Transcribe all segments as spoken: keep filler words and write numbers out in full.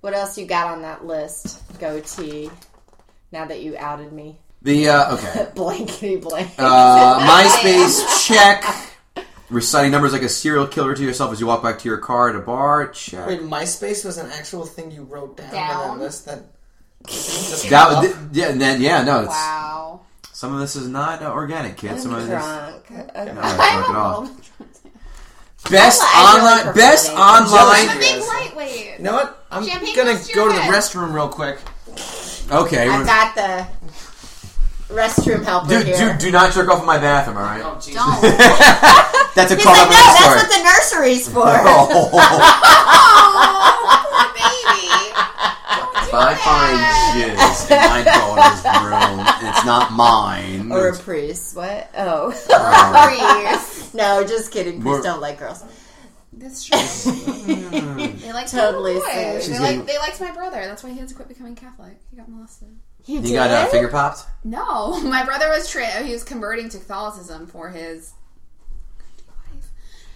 What else you got on that list? Goatee. Now that you outed me. The, uh, okay. Blankety blank. Uh, MySpace, check. Reciting numbers like a serial killer to yourself as you walk back to your car at a bar, check. Wait, MySpace was an actual thing you wrote down, Down. on that list that... Just That, th- yeah, and then, yeah, no, it's... Wow. Some of this is not uh, organic, kids. Some I'm of this... drunk. No, Okay. not drunk at all. I'm Best I really online... prefer Best it. online... a big lightweight. You know what? I'm Champagne gonna goes to go your to the head. restroom real quick. Okay. I've got the restroom helper Do, here. do, do not jerk off in my bathroom, alright? Oh, Jesus. Don't. That's a He's call like, up no, my that's story. what the nursery's for. Oh. Oh, baby. If I find jizz in my daughter's room, it's not mine. Or a It's- priest. What? Oh. Please. No, just kidding. We're- Priests don't like girls. That's true. They like Totally little boys. serious. They She's like getting- they liked my brother. That's why he had to quit becoming Catholic. He got molested. You, You did? got uh, finger popped? No, my brother was tra- he was converting to Catholicism for his wife,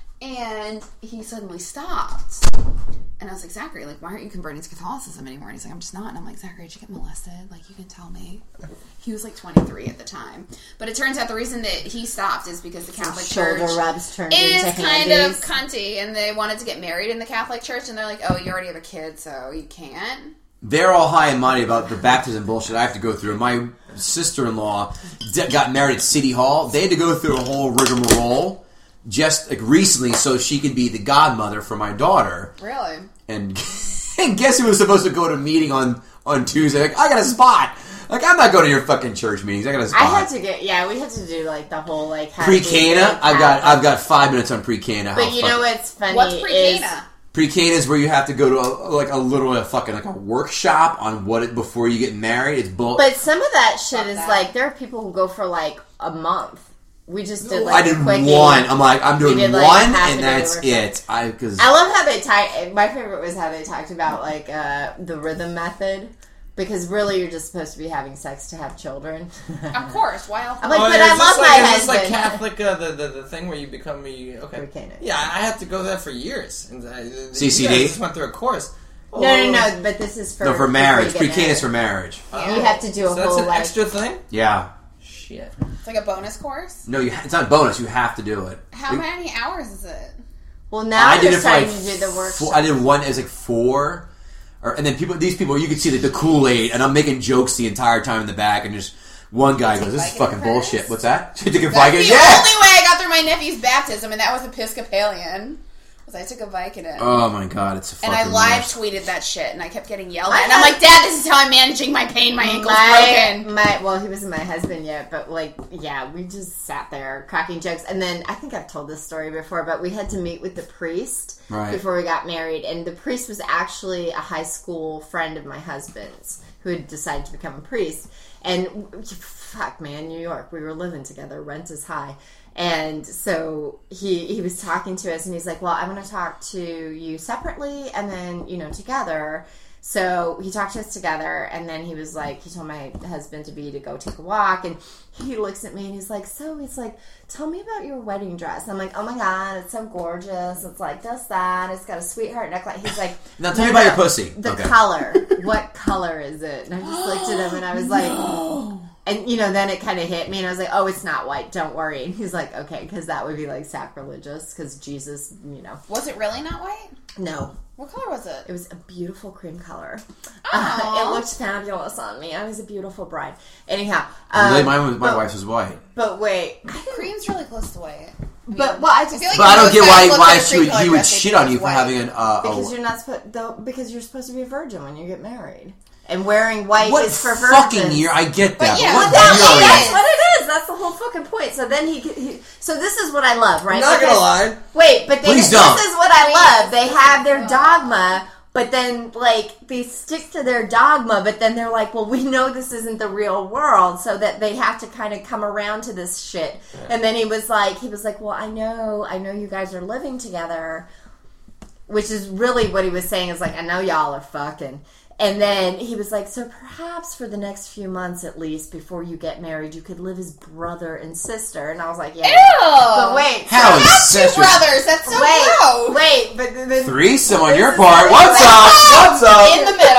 and he suddenly stopped. And I was like, Zachary, like, why aren't you converting to Catholicism anymore? And he's like, I'm just not. And I'm like, Zachary, did you get molested? Like, you can tell me. He was like twenty-three at the time, but it turns out the reason that he stopped is because the Catholic Shoulder Church rubs turned is into kind handies. of cunty, and they wanted to get married in the Catholic Church, and they're like, oh, you already have a kid, so you can't. They're all high and mighty about the baptism bullshit I have to go through. My sister-in-law d- got married at City Hall. They had to go through a whole rigmarole just like recently so she could be the godmother for my daughter. Really? And, and guess who was supposed to go to a meeting on, on Tuesday? Like, I got a spot. Like, I'm not going to your fucking church meetings. I got a spot. I had to get, yeah, we had to do like the whole like how to be Pre-Cana? good I've got Catholic. I've got five minutes on pre-Cana. But How you fuck- know what's funny What's is pre-Cana? Pre-Cana is where you have to go to a, like a little a fucking like a workshop on what it before you get married. It's bull. But some of that shit Fuck is that. like there are people who go for like a month. We just did like I did a quickie. one. I'm like I'm doing We did, like, one, half a and day that's or something. it. I because I love how they talk. My favorite was how they talked about like uh, the rhythm method. Because really, you're just supposed to be having sex to have children. Of course. Why else? I'm like, Oh, but is I this love like, my is this husband. like Catholic, uh, the, the the thing where you become a okay? Pre-Cana. Yeah, I had to go there for years. And I, C C D? You guys just went through a course. No, no, no. But this is for no for marriage. before you get Pre-Cana is married. for marriage. You have to do a so that's whole an like. extra thing. Yeah. Shit. It's like a bonus course. No, you, it's not a bonus. You have to do it. How It- many hours is it? Well, now I did they're it for like starting to do the workshop. four, I did one. It was like four, or, and then people. These people, you could see like the Kool-Aid, and I'm making jokes the entire time in the back, and just one guy goes, "This is Vicodin fucking first? bullshit." What's that? Took a That's Vicodin? the Yeah. only way I got through my nephew's baptism, and that was Episcopalian. Was I took a Vicodin. Oh my god, it's a and fucking I live worst. tweeted that shit, and I kept getting yelled I at. And I'm had- like, Dad, this is how I'm managing my pain. My ankle's my, broken. my well, he wasn't my husband yet, but like, yeah, we just sat there cracking jokes, and then I think I've told this story before, but we had to meet with the priest Right. before we got married, and the priest was actually a high school friend of my husband's who had decided to become a priest, and fuck, man, New York, we were living together, rent is high. And so he he was talking to us, and he's like, well, I'm going to talk to you separately and then, you know, together. So he talked to us together, and then he was like, he told my husband to be to go take a walk, and he looks at me, and he's like, so he's like, tell me about your wedding dress. I'm like, oh my god, it's so gorgeous. It's like just that. It's got a sweetheart necklace. He's like, Now tell me "No, about your no, pussy." The Okay. color. What color is it? And I just looked at him, and I was like... And, you know, then it kind of hit me, and I was like, oh, it's not white, don't worry. And he's like, okay, because that would be, like, sacrilegious, because Jesus, you know. Was it really not white? No. What color was it? It was a beautiful cream color. Aw. Uh, it looked fabulous on me. I was a beautiful bride. Anyhow. Um, Really, mine was, my but, wife's was white. But wait. Cream's really close to white. But, well, I just... feel like But I don't most get guys why look why at a she would, cream he would color shit dress on and you think for it's having an uh, Because a, you're not supposed... Though, because you're supposed to be a virgin when you get married. And wearing white what is for fucking virgins. year? I get that. But yeah, what well, year that are is- you? That's what it is. That's the whole fucking point. So then he, he so this is what I love, right? I'm not Because- gonna lie. Wait, but they, Please this don't. is what I love. They have their dogma, but then like they stick to their dogma, but then they're like, well, we know this isn't the real world, so that they have to kind of come around to this shit. And then he was like, he was like, well, I know, I know you guys are living together, which is really what he was saying is like, I know y'all are fucking. And then he was like, so perhaps for the next few months at least, before you get married, you could live as brother and sister. And I was like, yeah. Ew! But wait. How I have two incestuous. brothers. That's so wait, gross. wait, but then... Threesome on This your is part. really What's bad. up? What's up? In the middle.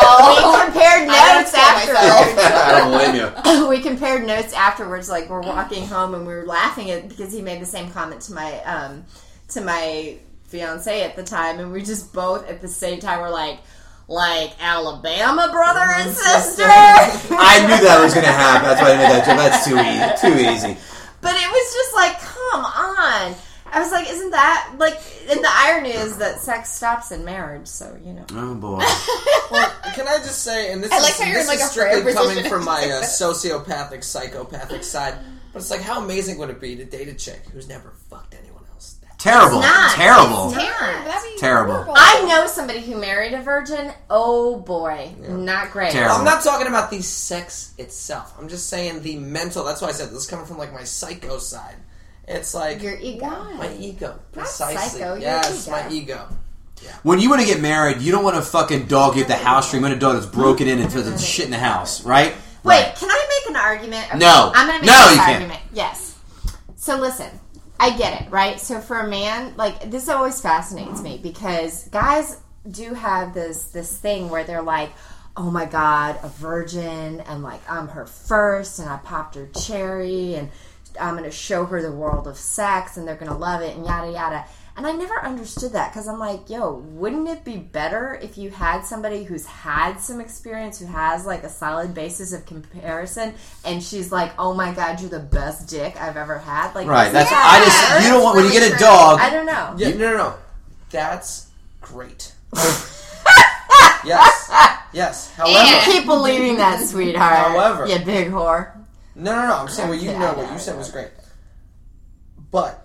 afterwards, like we're walking home and we were laughing at because he made the same comment to my um to my fiance at the time, and we just both at the same time were like. Like Alabama brother and sister. I knew that was going to happen. That's why I made that joke. That's too easy. Too easy. But it was just like, come on. I was like, isn't that like? And the irony is that sex stops in marriage. So you know. Oh boy. Well, can I just say, and this I is, like how you're this in, like, is a strictly prayer coming position. from my uh, sociopathic, psychopathic side, but it's like, how amazing would it be to date a chick who's never fucked anyone else? Terrible. It's not. Terrible. It's not. That'd be Terrible. horrible. I know somebody who married a virgin. Oh boy, not great. Terrible. I'm not talking about the sex itself. I'm just saying the mental. That's why I said this is coming from like my psycho side. It's like Your ego. my ego, Not precisely. psycho, your yes, ego. my ego. When you want to get married, you don't want to fucking dog get the house string. You want a dog that's broken in and does shit in the house, right? Wait, Right. can I make an argument? Okay, No. I'm going to make No, this you can't. argument. Yes. So listen, I get it, right? So for a man, like this always fascinates me because guys do have this this thing where they're like, oh my god, a virgin, and like I'm her first, and I popped her cherry, and I'm going to show her the world of sex, and they're going to love it, and yada yada. And I never understood that because I'm like, yo, wouldn't it be better if you had somebody who's had some experience, who has like a solid basis of comparison, and she's like, oh my god, you're the best dick I've ever had? Like, Right. isn't That's that I just better? you don't want when you really get a true. dog. I don't know. Yeah, no, no, no. That's great. yes, yes. However, You keep believing that, sweetheart. However- you big whore. no, no, no. I'm saying what you Okay, know. I What know, you I said know. was great, but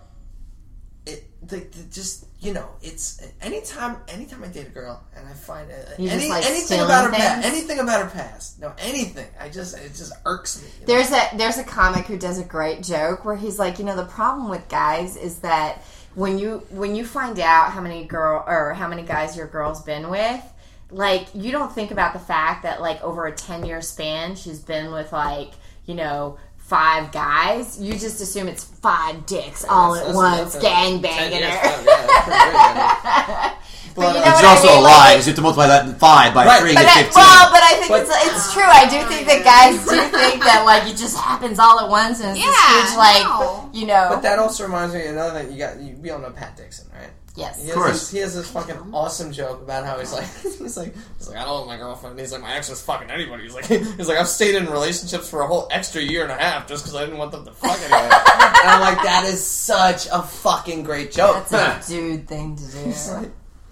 it the, the, just you know it's anytime anytime I date a girl and I find uh, You just any, like anything stealing about her things? past, anything about her past, no anything. I just it just irks me. you know? There's a there's a comic who does a great joke where he's like, you know, the problem with guys is that when you when you find out how many girl or how many guys your girl's been with, like you don't think about the fact that like over a ten year span she's been with like, you know, five guys. You just assume it's five dicks all That's- at that's once, enough. gang Ten banging years, her. yeah, that's pretty great, yeah. But you know It's what I also mean? a Like, lie. You have to multiply that five by Right. three But and get I, fifteen. well, but I think But- it's, it's true. I do think that guys do think that like it just happens all at once and it's this Yeah, huge like no. you know. But that also reminds me of another thing. You got you, we all know Pat Dixon, right? yes. He has, course. this, he has this fucking awesome joke about how he's like, he's like, he's like, I don't want my girlfriend. He's like, my ex was fucking anybody. He's like, he's like, I've stayed in relationships for a whole extra year and a half just because I didn't want them to fuck anybody. And I'm like, that is such a fucking great joke. That's a dude thing to do. He's like,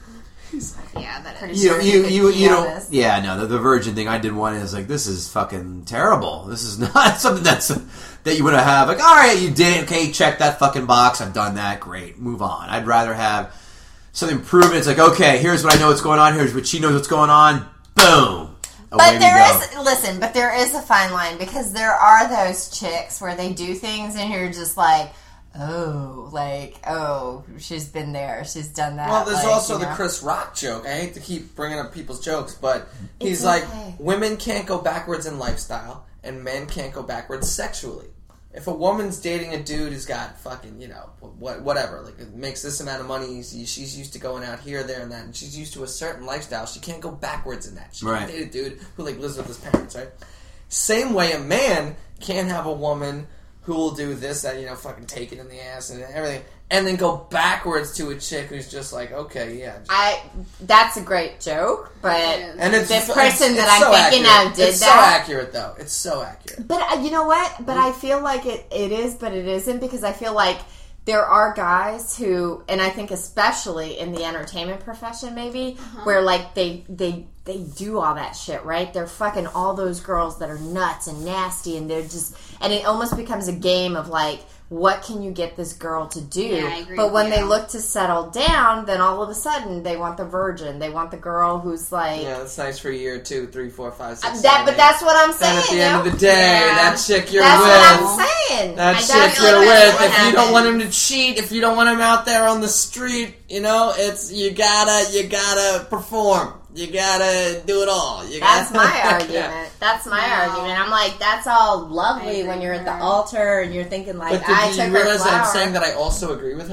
Yeah, that Pretty is. You sure you could you pee you on don't. this. Yeah, no. The, the virgin thing. I did one. Is like this is fucking terrible. This is not something that's that you want to have. Like, all right, you did it. Okay, check that fucking box. I've done that. Great. Move on. I'd rather have something proven. It's like, okay, here's what I know what's going on. Here's what she knows what's going on. Boom. Away But we there go. is listen, but there is a fine line because there are those chicks where they do things and you're just like, oh, like oh, she's been there, she's done that. well, there's like, also you the know? Chris Rock joke. I hate to keep bringing up people's jokes, but he's It's like, okay. women can't go backwards in lifestyle, and men can't go backwards sexually. If a woman's dating a dude who's got fucking, you know, what, whatever, like makes this amount of money, she's used to going out here, there, and that, and she's used to a certain lifestyle, she can't go backwards in that. She Right. can't date a dude who like lives with his parents, right? Same way, a man can't have a woman who will do this, that, you know, fucking take it in the ass and everything, and then go backwards to a chick who's just like, okay, yeah. I that's a great joke, but And it's the it's- person it's that I'm so thinking accurate. of did it's that. so accurate, though. It's so accurate. But uh, you know what? But I feel like it, it is, but it isn't because I feel like there are guys who, and I think especially in the entertainment profession, maybe where like they they they do all that shit, right? They're fucking all those girls that are nuts and nasty, and they're just, and it almost becomes a game of like, what can you get this girl to do? Yeah, I agree but when with they you. look to settle down, then all of a sudden they want the virgin. They want the girl who's like Yeah, that's nice for a year, two, three, four, five, six, that. seven, But eight. that's what I'm saying. Then at the you end know? of the day, Yeah. that chick you're That's with, what I'm saying. that I chick definitely you're think with, that's what if you don't happens. want him to cheat, if you don't want him out there on the street, you know, it's, you gotta, you gotta perform. You gotta do it all. You That's gotta, my argument. Yeah. That's my No. argument. I'm like, that's all lovely I when you're at the agree. altar and you're thinking like, But I do took you her realize that I'm flower. saying that I also agree with her?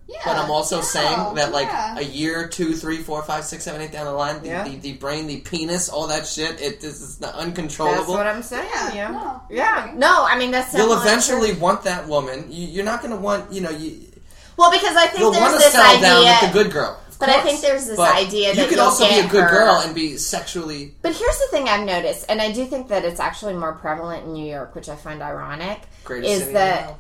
Yeah, but I'm also yeah, saying that like yeah. a year, two, three, four, five, six, seven, eight down the line, the, Yeah. the, the brain, the penis, all that shit, it this is not That's uncontrollable. what I'm saying. Yeah, Yeah, no, yeah. okay. No, I mean that's. You'll definitely eventually true. want that woman. You, you're not going to want, you know, you. Well, because I think You'll there's want to this settle idea. down with the good girl. of But I course. think there's this But idea that you could you'll also be get a good her- girl and be sexually. But here's the thing I've noticed, and I do think that it's actually more prevalent in New York, which I find ironic. Greatest is city in that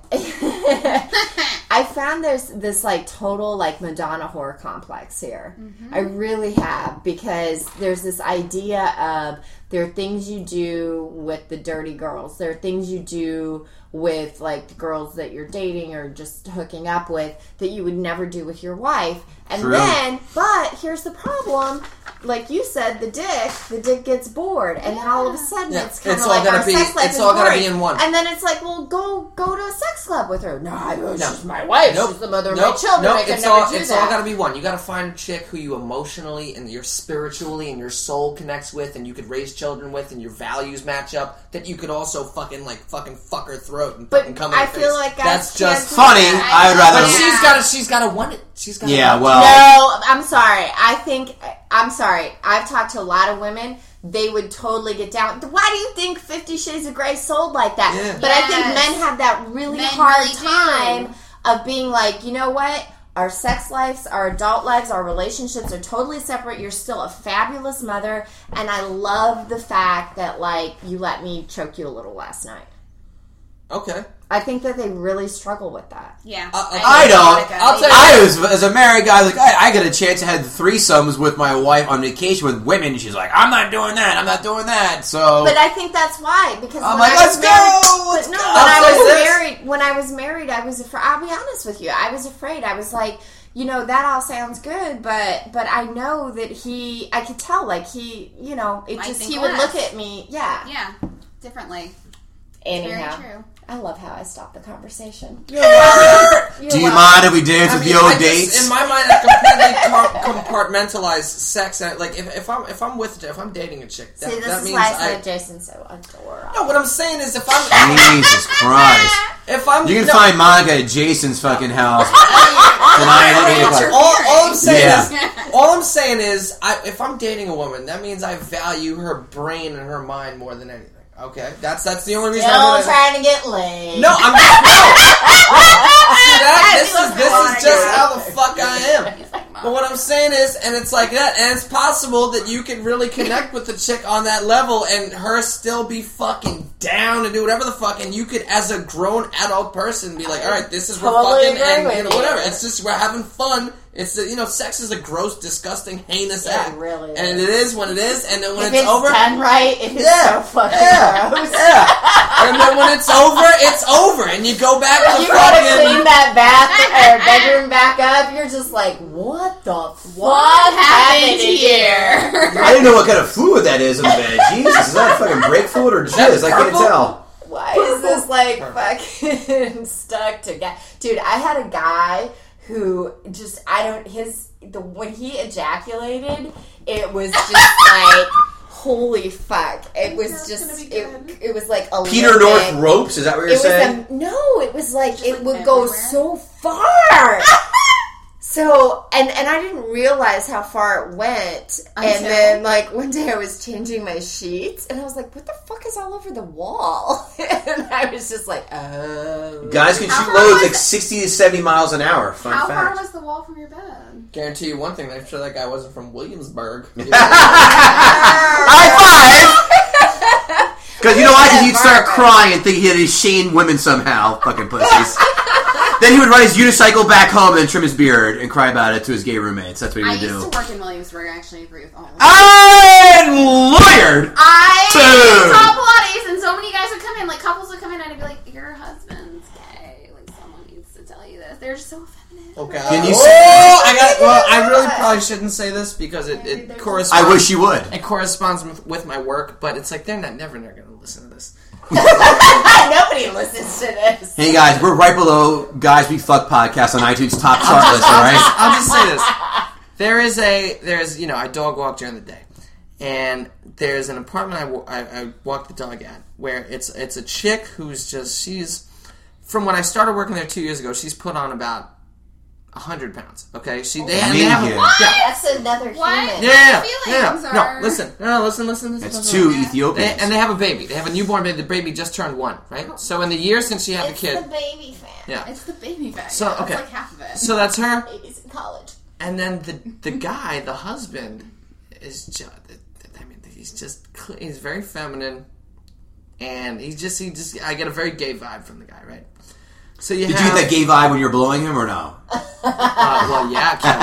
the I found there's this like total like Madonna whore complex here. Mm-hmm. I really have, because there's this idea of there are things you do with the dirty girls. There are things you do with like the girls that you're dating or just hooking up with that you would never do with your wife. And True. then, but here's the problem. Like you said, the dick, the dick gets bored, and then all of a sudden Yeah, it's kind it's of all like gotta our be- sex life it's is all gotta boring. be in one. And then it's like, well, go go to a sex club with her. No, I No. she's my wife. Nope. She's the mother of Nope. my children. Nope. I can It's never all. do It's that. all got to be one. You got to find a chick who you emotionally and your spiritually and your soul connects with, and you could raise children with, and your values match up. That you could also fucking like fucking fuck her throat and But fucking come in I her feel face. like guys that's can't just do Funny. that. I would rather. But Yeah. she's got to. She's got to want it. She's got. Yeah, want well- No, I'm sorry. I think I'm sorry. I've talked to a lot of women. They would totally get down. Why do you think Fifty Shades of Grey sold like that? Yeah. But I think Yes. men have that really Men hard really do. time of being like, you know what? Our sex lives, our adult lives, our relationships are totally separate. You're still a fabulous mother, and I love the fact that like you let me choke you a little last night. Okay. I think that they really struggle with that. Yeah. I- I agree, don't. Monica. I'll tell you- I was as a married guy, like I, I get a chance to have threesomes with my wife on vacation with women. And she's like, "I'm not doing that. I'm not doing that." So, But I think that's why, because I'm when like, I "Let's was married, go, let's but no, go." when I I'll say was this. married, when I was married, I was afraid. I'll be honest with you, I was afraid. I was like, you know, that all sounds good, but but I know that he, I could tell, like he, you know, it Might just think he would less. look at me, yeah. Yeah. Differently. Anyhow, Very true. I love how I stopped the conversation. do you mind if we dance I with mean, the old I dates? just, in my mind, I completely com- compartmentalize sex. And, like if, if I'm if I'm with if I'm dating a chick, that, See, this that is means why I I. said Jason's so adorable. No, what I'm saying is if I'm Jesus Christ! if I'm You can no, find Monica at Jason's fucking house tonight at eight o'clock. all, all I'm saying Yeah. is all I'm saying is I, if I'm dating a woman, that means I value her brain and her mind more than anything. Okay, that's that's the only reason. Still I'm doing trying to get laid. No, I'm not. No. See that? This is this is just how the fuck I am. He's like, Mom. But what I'm saying is, and it's like that, and it's possible that you can really connect with the chick on that level, and her still be fucking down to do whatever the fuck, and you could, as a grown adult person, be like, all right, this is we're Totally fucking, agree and with you know, you. whatever. It's just we're having fun. It's the, you know, sex is a gross, disgusting, heinous Yeah, act, it really is. and it is when it is, and then when If it's, it's over, done right, it is Yeah. so fucking yeah, gross. yeah, and then when it's over, it's over, and you go back to You gotta fucking. clean that bath or bedroom back up. You're just like, what the fuck What happened happened here? I didn't know what kind of fluid that is in the bed. Jesus, is that fucking brake fluid or jizz? I can't purple? tell. Why is this like fucking stuck together? Dude, I had a guy who just I don't his the when he ejaculated, it was just like holy fuck. It was That's just gonna be it, good. it was like a Peter North ropes? Is that what you're It was saying? a, no, it was like it like would go everywhere? so far. So and and I didn't realize how far it went. And Until? then like one day I was changing my sheets and I was like, what the fuck is all over the wall? And I was just like, oh. Guys can How shoot far loads was like it? sixty to seventy miles an hour. Fun How far fact. was the wall from your bed? Guarantee you one thing, I'm sure that guy wasn't from Williamsburg. High five! Because you know why? Because he'd start crying and think he had his Shane women somehow. Fucking pussies. Then he would ride his unicycle back home and trim his beard and cry about it to his gay roommates. That's what he I would used do. to work in Williamsburg. I actually agree with all of I'm lawyered! I Dude. saw Pilates, and so many guys would come in, like couples would come in, and I'd be like, "Your husband's gay. Like someone needs to tell you this." They're just so feminine. Okay. Can you oh, say- I got. Well, I really probably shouldn't say this because it, it corresponds. I wish you would. It corresponds with, with my work, but it's like they're not never going to listen to this. Nobody listens to this. Hey guys, we're right below Guys We Fuck podcast on iTunes top chart list, alright? I'll just say this: there is a there's you know I dog walk during the day, and there's an apartment I, wa- I, I walk the dog at where it's it's a chick who's just she's from when I started working there two years ago. She's put on about one hundred pounds. Okay, she they, Oh, and they have a, man. yeah, That's another What? human. yeah, yeah, Feelings yeah. No, are- listen, no, no, listen, listen, listen. It's listen. two They, Ethiopians. and they have a baby. They have a newborn baby. The baby just turned one, right? So in the year since she had It's the kid, the baby fan. yeah. It's the baby bag. So, Yeah, that's okay. like half of it. So that's her. Baby's in college. And then the the guy, the husband, is just, I mean, he's just, cl- he's very feminine. And he's just, he just, I get a very gay vibe from the guy, right? So you Did have, you get that gay vibe when you were blowing him or no? Uh, well, yeah, Kevin.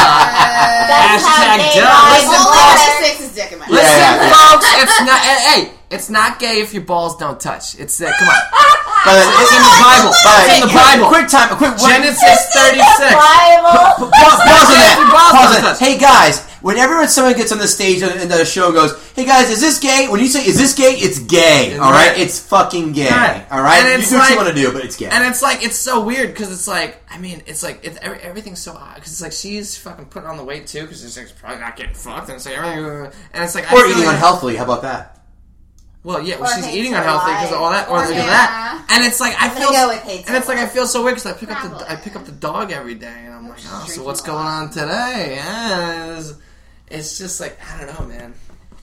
That's how Hashtag gay duh. vibes Listen, Only work. when she sticks his dick in my Yeah, Listen, yeah, yeah. folks, it's not, hey, hey, it's not gay if your balls don't touch. It's, uh, come on. But It's in the Bible. It's in the Bible. Quick time. Quick. Genesis thirty-six. Bible. Pause, pause on that. Your balls Pause don't on that. touch. Hey guys, whenever someone gets on the stage and the show and goes, "Hey guys, is this gay?" When you say "is this gay," it's gay. All right, Right. it's fucking gay. Right. All right, And you it's do what you like- want to do, but it's gay. And it's like, it's so weird because it's like, I mean, it's like, it's, every, everything's so odd because it's like she's fucking putting on the weight too because she's like, probably not getting fucked and it's like, everything, and it's like, I or feel eating like- unhealthily. How about that? Well, yeah, Or well, she's hates eating her unhealthy because of all that, or life. because of Yeah. that, and it's like I I'm feel, gonna go with hates and it's her like I life. feel so weird because I pick up the Probably. I pick up the dog every day, and I'm like, oh, so drinking what's a going lot. on today? Yeah, it's, it's just like I don't know, man.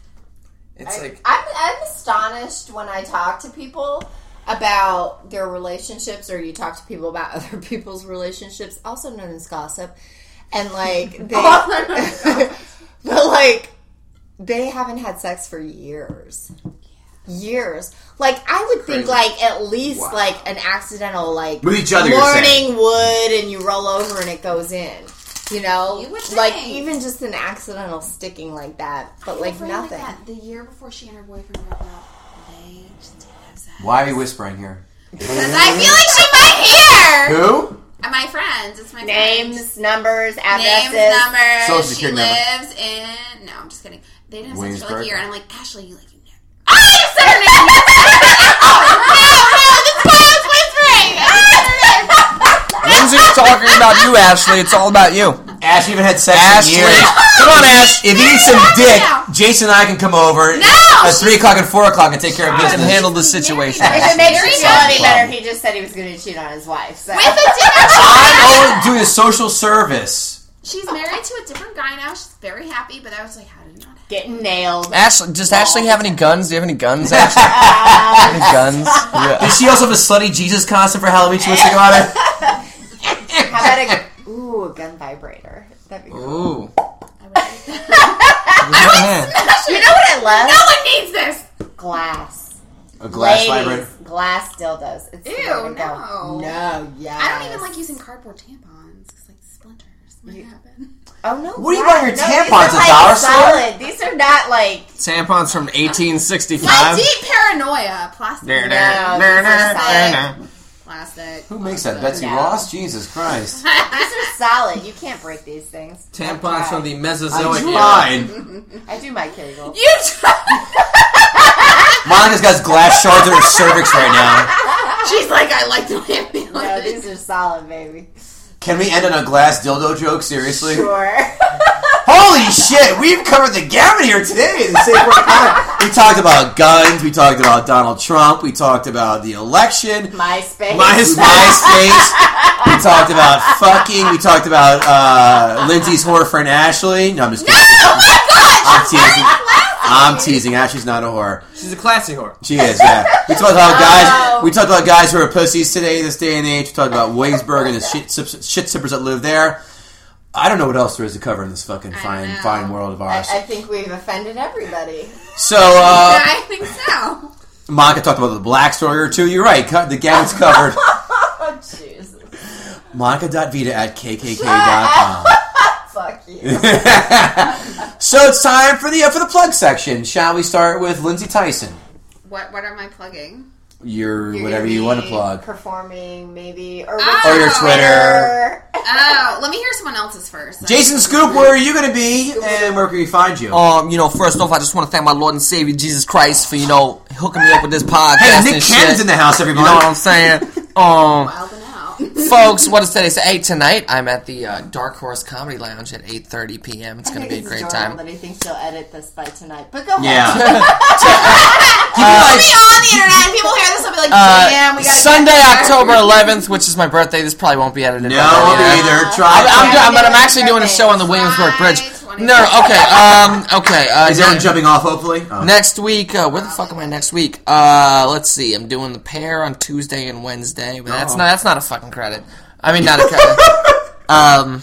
It's I, like I'm, I'm astonished when I talk to people about their relationships, or you talk to people about other people's relationships, also known as gossip, and like they, but like they haven't had sex for years, years. Like I would think, Crazy. like at least Wow. like an accidental like With each other, you're saying. morning wood, and you roll over and it goes in. You know, You would like think. even just an accidental sticking like that, but like Friend nothing. that. The year before she and her boyfriend broke up, they just didn't have sex. Why are you whispering here? Because I feel like she might hear. Who? And my friends, it's my Names, friends. numbers, addresses. Names, numbers. Social she security number. lives in. No, I'm just kidding. They didn't have sex for like Williamsburg? a year, and I'm like, Ashley, you like you know. Oh, you said her name. Oh, no, no, that's why I was whispering. Lindsay's talking about you, Ashley. It's all about you. Ash even had sex Ashley. in years. Come on, Ash. If you need some dick, now. Jason and I can come over No! at three o'clock and four o'clock and take care of And business. handle the situation. If it makes you Very feel any happy. better, he just said he was going to cheat on his wife. So. With a different I'm only doing a social service. She's married to a different guy now. She's very happy, but I was like, how did it not happen? Getting nailed. Ashley, does Ashley have any guns? Do you have any guns, Ashley? any guns? Yeah. Does she also have a slutty Jesus costume for Halloween she wants to go out of? How about a, ooh, a gun vibrator? That'd be cool. Ooh. You know what I love? No one needs this. Glass. A glass Ladies, vibrator? glass dildos. It's the Ew, way to go. no. No, yeah. I don't even like using cardboard tampons because like splinters might You- happen. Oh no! What are you God, buying your no, tampons these are, at like, dollar store? solid. These are not like Tampons from eighteen My sixty-five. deep paranoia. Plastic. There, No, these are solid. Plastic. Who makes that? Plastic. Betsy No. Ross? Jesus Christ. These are solid. You can't break these things. I Tampons tried. from the I Mesozoic era. tried. I do my Kegel. You tried. Monica's got glass shards in her cervix right now. She's like, I like the way I feel. No, these are solid, baby. Can we end on a glass dildo joke? Seriously? Sure. Holy shit! We've covered the gamut here today. In the Safe Word Pod. We talked about guns. We talked about Donald Trump. We talked about the election. MySpace. My, MySpace. We talked about fucking. We talked about uh, Lindsay's whore friend Ashley. No, I'm just kidding. Oh my god! I'm teasing. I'm teasing. Ashley's not a whore. She's a classy whore. She is, yeah. We talked about guys. Oh. We talked about guys who are pussies today, this day and age. We talked about Williamsburg and the shit, shit sippers that live there. I don't know what else there is to cover in this fucking I fine, know. fine world of I, ours. I think we've offended everybody. So, uh, I think so. Monica talked about the black story or two. You're right. co- The gamut's covered. Oh, Jesus. Monica.vita at k k k dot com. Fuck you. So it's time for the uh, for the plug section. Shall we start with Lindsay Tyson? What What am I plugging? Your You're whatever gonna you want to be plug. Performing, maybe. Or, Oh. Or your Twitter. Oh, let me hear someone else's first. Jason Scoop, where are you going to be? And where can we find you? Um, you know, first off, I just want to thank my Lord and Savior Jesus Christ for, you know, hooking me up with this podcast Hey, Nick and Cannon's shit. in the house, You everybody. know what I'm saying? Um, Wild and out. folks, what is today? So, hey, tonight I'm at the uh, Dark Horse Comedy Lounge at eight thirty p.m. It's going to be a It's great adorable time. that he thinks he'll edit this by tonight. But go Yeah. ahead. Keep your It'll eyes- be on the internet, and people hear this will be like, Uh, damn, we gotta Sunday, get there. October eleventh, which is my birthday. This probably won't be edited. No, by then me either. either. Try. I'm, I'm, Yeah, do- but I'm yeah, actually doing a show on the Williamsburg Bridge. July No, okay, um, okay. Uh, Is everyone jumping off? Hopefully. Oh. Next week, uh, where the fuck am I next week? Uh, let's see. I'm doing the pair on Tuesday and Wednesday, but that's Oh. not that's not a fucking credit. I mean, not a credit. um,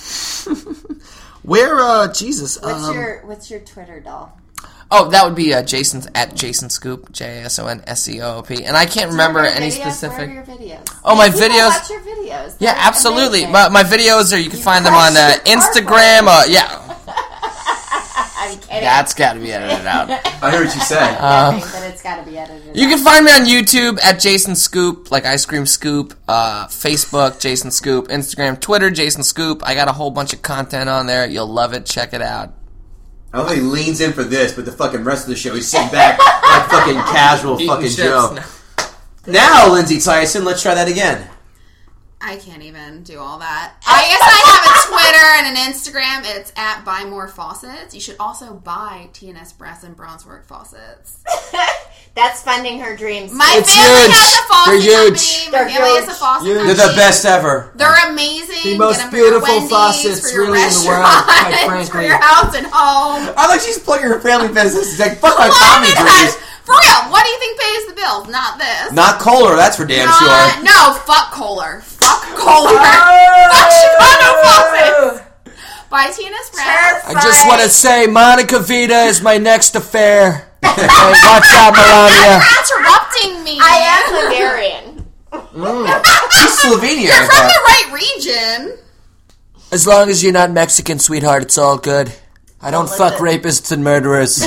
where? Uh, Jesus. What's um, your What's your Twitter doll? Oh, that would be uh, Jason's at Jason Scoop, J A S O N S C O O P, and I can't remember Your any videos? specific. Where are your videos? Oh, my People videos- Watch your videos. Yeah, They're absolutely. amazing. My, my videos are you can You find them on uh, crushed your Instagram. Uh, yeah, I'm kidding. that's got to be edited out. I heard what you said. Uh, Nothing, but it's got to be edited. You out. can find me on YouTube at Jason Scoop, like Ice Cream Scoop, uh, Facebook, Jason Scoop, Instagram, Twitter, Jason Scoop. I got a whole bunch of content on there. You'll love it. Check it out. I love how he leans in for this, but the fucking rest of the show he's sitting back like fucking casual Eating fucking chips. Joe. No. Now, Lindsay Tyson, let's try that again. I can't even do all that. I guess I have a Twitter and an Instagram. It's at Buy More Faucets. You should also buy T N S Brass and Bronze Work faucets. That's funding her dreams. My It's family huge. has a faucet They're huge. company. My They're family has huge. a faucet Huge. company. They're the best ever. They're amazing. The most Get them for your beautiful Wendy's, faucets for your really in the world, quite restaurants, for frankly. your house and home. I like she's plugging her family business. She's like, fuck my What comedy is dreams. that? For real, what do you think pays the bills? Not this. Not Kohler, that's for damn Not- sure. No, fuck Kohler. Fuck Kohler. Fuck Chicago faucets. Buy T N S Brass. I just want to say Monica Vita is my next affair. Hey, watch out, Melania. You're interrupting me. I am Hungarian. She's Slovenia. You're I from thought. the right region. As long as you're not Mexican, sweetheart, it's all good. I don't fuck rapists and murderers.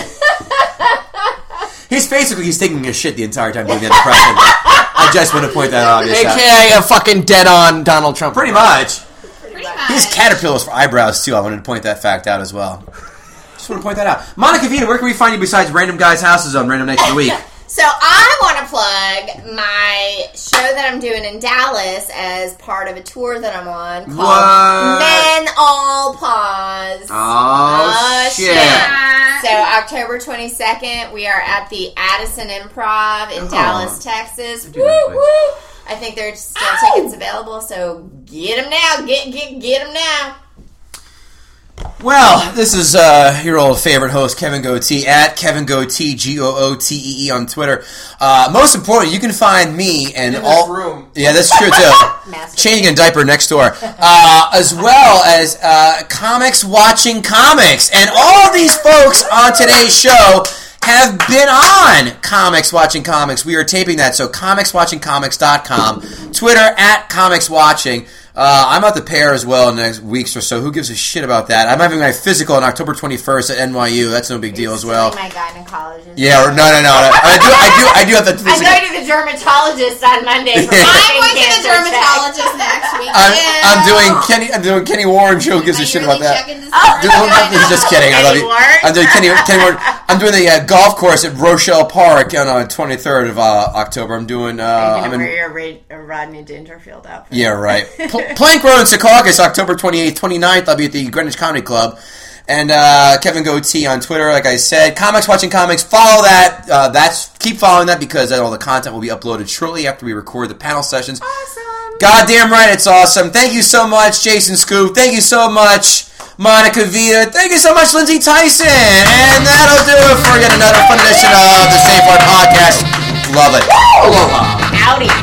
He's basically he's taking a shit the entire time doing that impression. I just want to point that out. A K A a fucking dead-on Donald Trump. Pretty much. Pretty much. He has caterpillars for eyebrows too. I wanted to point that fact out as well. Just want to point that out. Monica Vita, where can we find you besides random guys' houses on random nights of the week? So I want to plug my show that I'm doing in Dallas as part of a tour that I'm on called What? Men All Pause. Oh, shit. So October twenty-second, we are at the Addison Improv in Oh. Dallas, Texas. do Woo that place. woo! I think there's still tickets available, so get them now. Get get get them now. Well, this is uh, your old favorite host, Kevin Goatee, at Kevin Goatee, G O O T E E on Twitter. Uh, most important, you can find me and In all... this room. Yeah, that's true, too. Master. Changing a diaper next door. Uh, as well as uh, Comics Watching Comics. And all these folks on today's show have been on Comics Watching Comics. We are taping that, so comics watching comics dot com. Twitter, at Comics Watching. Uh, I'm at the pair as well in the next weeks or so. Who gives a shit about that? I'm having my physical on October twenty-first at N Y U. That's no big deal as well. My gynecologist. Yeah, or, no, no, no. no. I do, I do, I do have the I'm physical. going to the dermatologist on Monday. For Yeah. my I'm going to the cancer dermatologist next week. I'm, I'm doing Kenny. I'm doing Kenny Warren show. Who gives a shit about that? Oh. Just kidding. I love you. Kenny Warren? I'm doing Kenny. Kenny Warren. I'm doing the uh, golf course at Rochelle Park on the twenty-third of uh, October. I'm doing. Uh, Check. I'm You're in. going to wear your Ra- Rodney Dangerfield outfit. Yeah, right. Pl- Plank Road in Secaucus, October twenty-eighth, twenty-ninth. I'll be at the Greenwich Comedy Club. And uh, Kevin Goatee on Twitter, like I said. Comics Watching Comics. Follow that. Uh, that's keep following that because all the content will be uploaded shortly after we record the panel sessions. Awesome. Goddamn right, it's awesome. Thank you so much, Jason Scoop. Thank you so much, Monica Vita. Thank you so much, Lindsay Tyson. And that'll do it for yet another fun edition of the Safe Word Podcast. Love it. Aloha. Howdy.